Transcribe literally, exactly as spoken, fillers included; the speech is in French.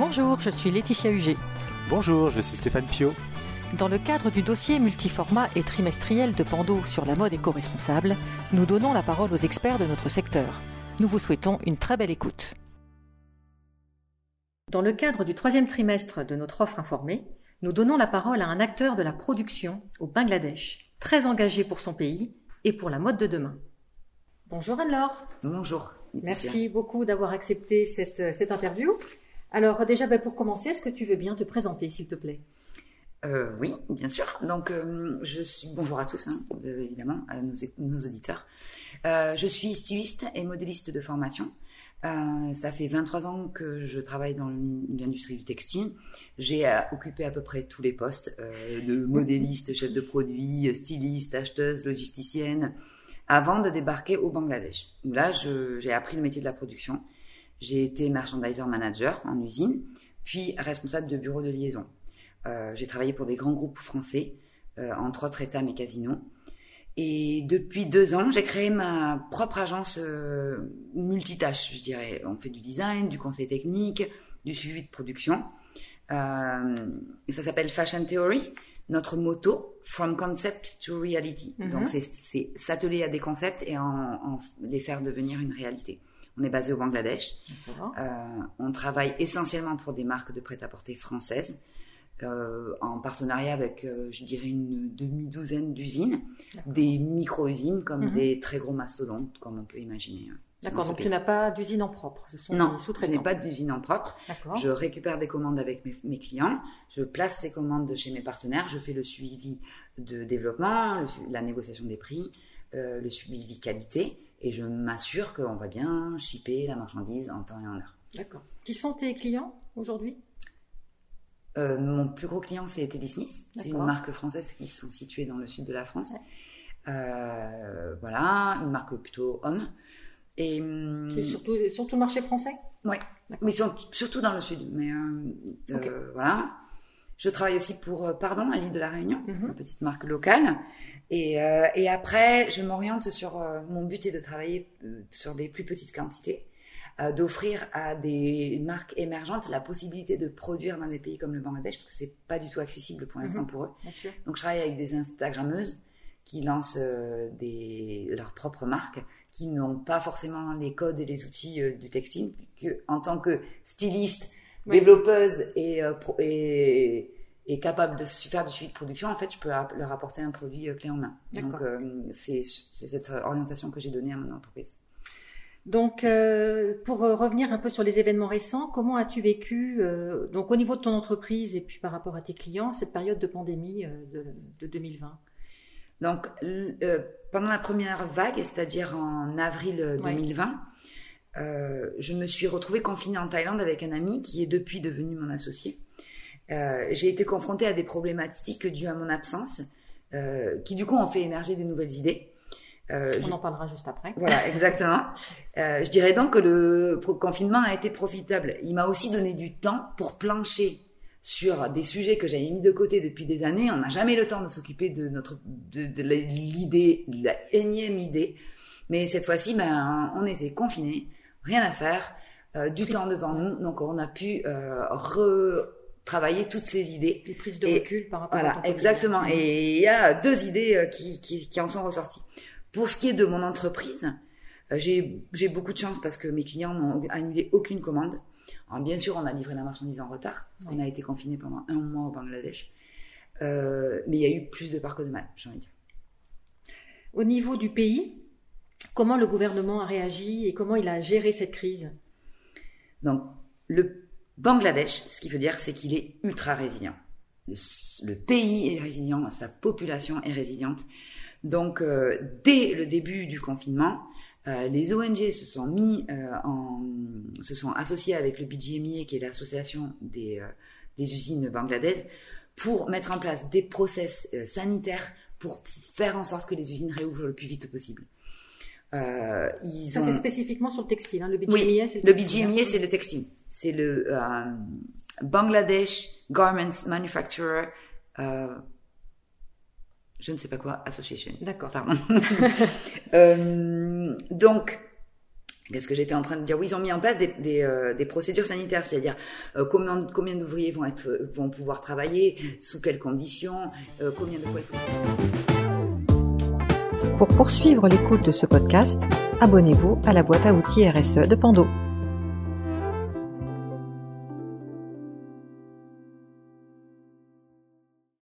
Bonjour, je suis Laetitia Huget. Bonjour, je suis Stéphane Piot. Dans le cadre du dossier multiformat et trimestriel de Pando sur la mode éco-responsable, nous donnons la parole aux experts de notre secteur. Nous vous souhaitons une très belle écoute. Dans le cadre du troisième trimestre de notre offre informée, nous donnons la parole à un acteur de la production au Bangladesh, très engagé pour son pays et pour la mode de demain. Bonjour Anne-Laure. Bonjour. Merci beaucoup d'avoir accepté cette, cette interview. Alors déjà, ben pour commencer, est-ce que tu veux bien te présenter, s'il te plaît ? euh, Oui, bien sûr. Donc, euh, je suis bonjour à tous, hein, euh, évidemment, à nos, nos auditeurs. Euh, je suis styliste et modéliste de formation. Euh, ça fait vingt-trois ans que je travaille dans l'industrie du textile. J'ai euh, occupé à peu près tous les postes euh, de modéliste, chef de produit, styliste, acheteuse, logisticienne, avant de débarquer au Bangladesh. Là, je, j'ai appris le métier de la production. J'ai été merchandiser manager en usine, puis responsable de bureau de liaison. Euh, j'ai travaillé pour des grands groupes français, euh, entre autres Etam et Casino. Et depuis deux ans, j'ai créé ma propre agence euh, multitâche, je dirais. On fait du design, du conseil technique, du suivi de production. Euh, et ça s'appelle Fashion Theory. Notre motto, From Concept to Reality. Mm-hmm. Donc, c'est, c'est s'atteler à des concepts et en, en les faire devenir une réalité. On est basé au Bangladesh. Euh, on travaille essentiellement pour des marques de prêt-à-porter françaises, euh, en partenariat avec, euh, je dirais, une demi-douzaine d'usines, D'accord. des micro-usines comme mm-hmm. des très gros mastodontes, comme on peut imaginer. D'accord, donc pays. Tu n'as pas d'usine en propre, ce sont non, des sous-traitants. Je n'ai pas d'usine en propre. D'accord. Je récupère des commandes avec mes, mes clients, je place ces commandes chez mes partenaires, je fais le suivi de développement, le, la négociation des prix, euh, le suivi qualité. Et je m'assure qu'on va bien shipper la marchandise en temps et en heure. D'accord. Qui sont tes clients aujourd'hui ? euh, Mon plus gros client, c'est Teddy Smith. D'accord. C'est une marque française qui sont situées dans le sud de la France. Ouais. Euh, voilà, une marque plutôt homme. Et, et surtout, surtout le marché français ? Oui, mais sont, surtout dans le sud. Mais euh, okay. euh, voilà. Je travaille aussi pour Pardon, à l'île de la Réunion, mm-hmm. une petite marque locale. Et, euh, et après, je m'oriente sur... Euh, mon but est de travailler euh, sur des plus petites quantités, euh, d'offrir à des marques émergentes la possibilité de produire dans des pays comme le Bangladesh, parce que c'est pas du tout accessible pour l'instant mm-hmm. pour eux. Bien sûr. Donc, je travaille avec des Instagrammeuses qui lancent euh, des, leurs propres marques, qui n'ont pas forcément les codes et les outils euh, du textile, que en tant que styliste, oui. développeuse et, euh, pro, et, et capable de faire du suivi de production, en fait, je peux leur apporter un produit euh, clé en main. D'accord. Donc, euh, c'est, c'est cette orientation que j'ai donnée à mon entreprise. Donc, euh, pour revenir un peu sur les événements récents, comment as-tu vécu, euh, donc au niveau de ton entreprise et puis par rapport à tes clients, cette période de pandémie euh, de, de deux mille vingt ? Donc, euh, pendant la première vague, c'est-à-dire en avril deux mille vingt, ouais. euh, je me suis retrouvée confinée en Thaïlande avec un ami qui est depuis devenu mon associé. Euh, j'ai été confrontée à des problématiques dues à mon absence, euh, qui du coup ont fait émerger des nouvelles idées. Euh, On je... en parlera juste après. Voilà, exactement. euh, je dirais donc que le confinement a été profitable. Il m'a aussi donné du temps pour plancher sur des sujets que j'avais mis de côté depuis des années. On n'a jamais le temps de s'occuper de notre de, de l'idée, de la énième idée. Mais cette fois-ci, ben, on était confinés, rien à faire, euh, du temps devant nous. Donc, on a pu euh, retravailler toutes ces idées. Des prises de et, recul par rapport voilà, à ton exactement. Mmh. Et il y a deux idées euh, qui, qui, qui en sont ressorties. Pour ce qui est de mon entreprise, euh, j'ai, j'ai beaucoup de chance parce que mes clients n'ont annulé aucune commande. Alors, bien sûr, on a livré la marchandise en retard. Oui. On a été confinés pendant un mois au Bangladesh. Euh, mais il y a eu plus de peur que de mal, j'ai envie de dire. Au niveau du pays, comment le gouvernement a réagi et comment il a géré cette crise ? Donc, le Bangladesh, ce qu'il veut dire, c'est qu'il est ultra résilient. Le, le pays est résilient, sa population est résiliente. Donc, euh, dès le début du confinement, Euh, les O N G se sont mis euh, en, se sont associés avec le B G M I A, qui est l'association des, euh, des usines bangladaises, pour mettre en place des process euh, sanitaires pour faire en sorte que les usines réouvrent le plus vite possible. Euh, ils Ça, ont... c'est spécifiquement sur le textile, hein. Le B G M I A, oui, c'est le, le textile. Le B G M I A, c'est le textile. C'est le euh, Bangladesh Garments Manufacturer euh, je ne sais pas quoi, association. D'accord. Pardon. euh, donc, Qu'est-ce que j'étais en train de dire? Oui, ils ont mis en place des, des, euh, des procédures sanitaires, c'est-à-dire euh, combien, combien d'ouvriers vont être, vont pouvoir travailler, sous quelles conditions, euh, combien de fois il faut. Pour poursuivre l'écoute de ce podcast, abonnez-vous à la boîte à outils R S E de Pando.